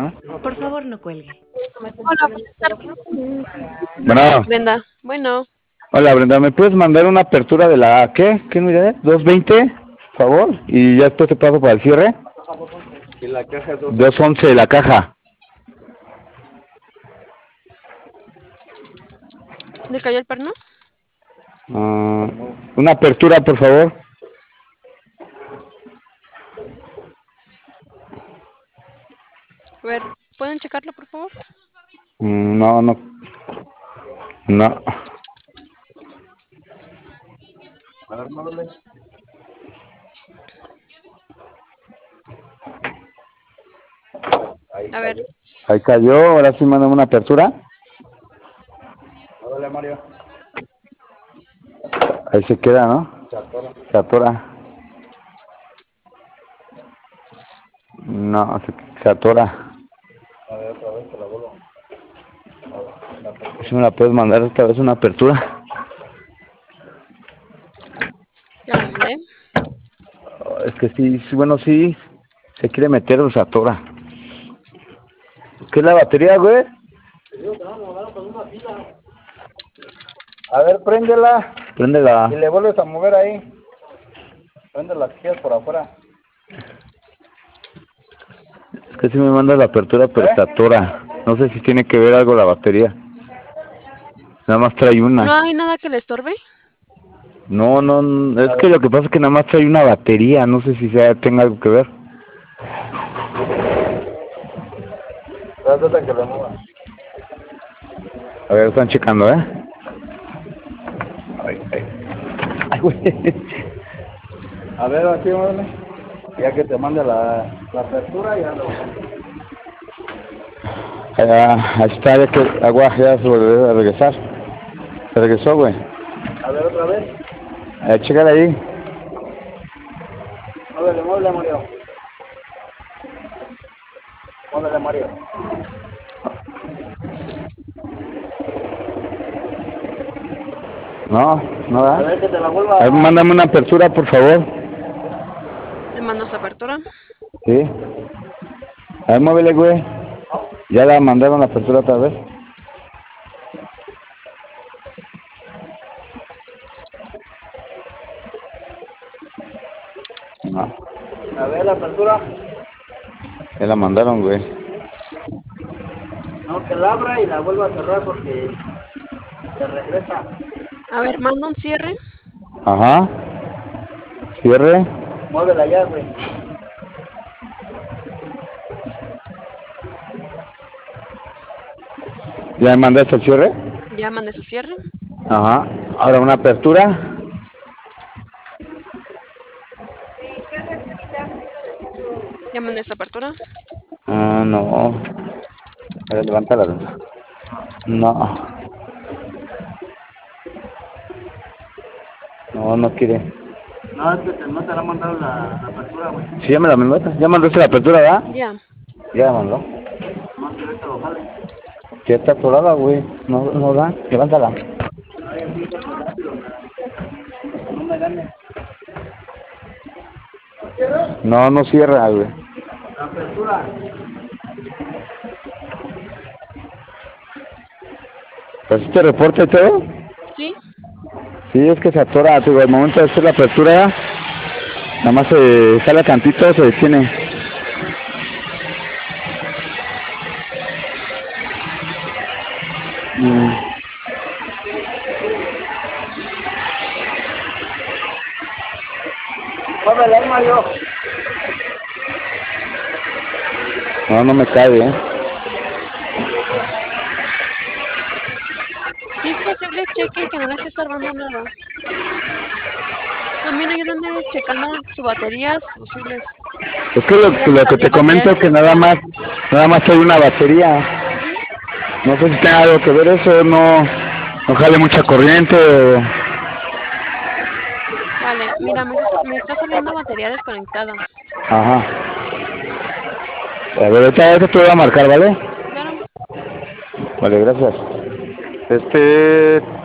¿no? Por favor, no cuelgue. Hola, buenas tardes. Bueno, Brenda. Bueno, hola Brenda, ¿me puedes mandar una apertura de la qué? ¿Qué unidad? ¿220? Por favor. Y ya después te paso para el cierre. Y la caja es 211 de la caja. ¿le cayó el perno? Una apertura, por favor. A ver, ¿pueden checarlo, por favor? No, no. No. A ver, móvele. Ahí A ver, cayó. Ahí cayó, ahora sí mandame una apertura. Móvele, Mario. Ahí se queda, ¿no? Se atora. Se atora. No, se atora. A ver, otra vez te la vuelvo. Si me la puedes mandar esta vez una apertura. ya lo mandé. Es que sí, bueno, sí. Se quiere meter o se atora. ¿Qué es la batería, güey? A ver, préndela. Préndela. Y le vuelves a mover ahí. Prende las quillas por afuera. Es que sí me manda la apertura, pero se atora. No sé si tiene que ver algo la batería. Nada más trae ¿No una. hay nada que le estorbe? No, es que lo que pasa es que nada más trae una batería. No sé si tenga algo que ver. Trata que le mueva. A ver, están checando, ¿eh? Ay, güey. A ver, aquí, móvele. Ya que te mande la apertura, ya lo... Ahí está, ya que agua ya se volvió a regresar. Se regresó, güey. A ver, otra vez. Chécale ahí. Móvele, móvele, Mario. Móvele, Mario. No A da. ver, que te la vuelva A ver, mándame una apertura, por favor. Le mando su apertura. Sí. A ver, móvele, güey. Ya la mandaron la apertura otra vez. No, A ver, la apertura. ya la mandaron, güey. No, que la abra y la vuelva a cerrar porque se regresa. A ver, mando un cierre. Ajá. Cierre. Muévela ya, güey. ¿Ya me mandaste el cierre? Ya mandé su cierre. Ajá. Ahora una apertura. Ya mandé su apertura. No. A ver, levántala. No. No quiere. No, es que no te la ha mandado la apertura, güey. Sí, ya me la mandó. Ya mandaste la apertura, ¿verdad? Ya. Ya la mandó. No, que ahorita lo jale. Ya está atorada, güey. No da. Levántala. Ay, así que rápido, no me gane. No cierra, güey. La apertura. ¿Pero si te reporta y todo? ¿Sí? Sí, es que se atora, digo, al momento de hacer la apertura, nada más se jala tantito, se detiene. Muévela ahí, Mario. No me cae, Sí, es posible, cheque que no le esté estorbando nada. También ayúdenme checando su batería, sus fusibles. Es que Si lo que también te batería comento es que nada desconectada. más hay una batería. Ujú. No sé si tenga algo que ver eso, no jale mucha corriente o... Vale, mira, me está saliendo batería desconectada. Ajá. A ver, ahorita te voy a marcar, ¿vale? Claro. Vale, gracias.